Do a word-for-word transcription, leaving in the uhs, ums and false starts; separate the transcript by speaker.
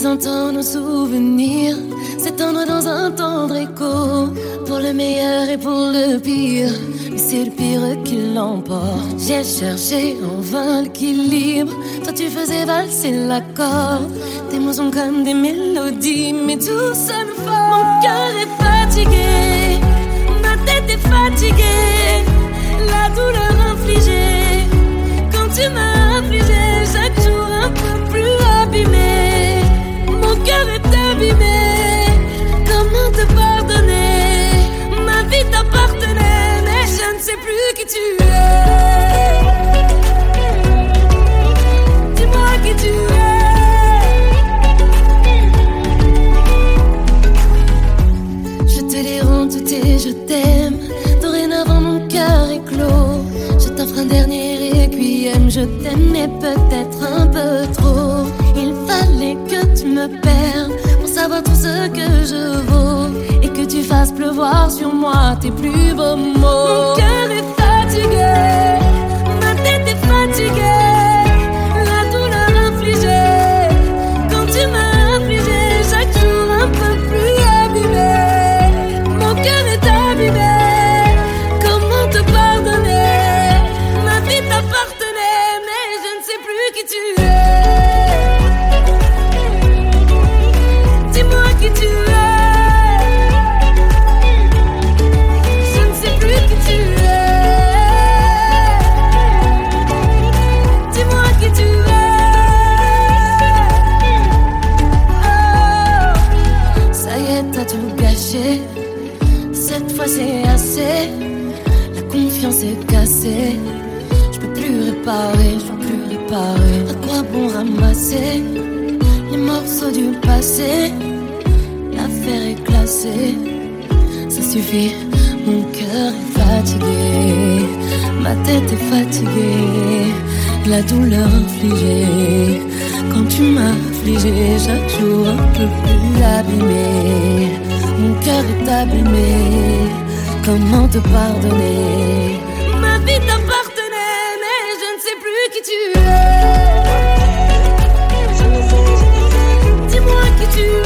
Speaker 1: entendre nos souvenirs s'étendre dans un tendre écho, pour le meilleur et pour le pire, mais c'est le pire qui l'emporte. J'ai cherché en vain l'équilibre, toi tu faisais valser l'accord. Tes mots sont comme des mélodies, mais tout ça nous force. Mon cœur est fatigué, ma tête est fatiguée, la douleur infligée quand tu m'as affligé, chaque jour un peu plus abîmé. Mon cœur est abîmé, comment te pardonner? Ma vie t'appartenait, mais je ne sais plus qui tu es. Dis-moi qui tu es. Je te les rends toutes et je t'aime. Dorénavant mon cœur est clos. Je t'offre un dernier requiem. Je t'aimais peut-être un peu trop. Il fallait que tu me perdes pour savoir tout ce que je vaux, et que tu fasses pleuvoir sur moi tes plus beaux mots. Mon cœur est fatigué, ma tête est fatiguée, la douleur infligée quand tu m'as affligé, chaque jour un peu plus abîmé. Mon cœur est abîmé, comment te pardonner? Ma vie t'appartenait, mais je ne sais plus qui tu es. Dis-moi qui tu es. Je ne sais plus qui tu es. Dis-moi qui tu es. Oh, ça y est, t'as tout gâché. Cette fois c'est assez. La confiance est cassée. Je peux plus réparer, je peux plus réparer. À quoi bon ramasser les morceaux du passé? L'affaire est classée, ça suffit. Mon cœur est fatigué, ma tête est fatiguée, la douleur infligée quand tu m'as affligé, chaque jour un peu plus abîmé. Mon cœur est abîmé, comment te pardonner? Ma vie t'appartenait, mais je ne sais plus qui tu es. Dis-moi qui tu es.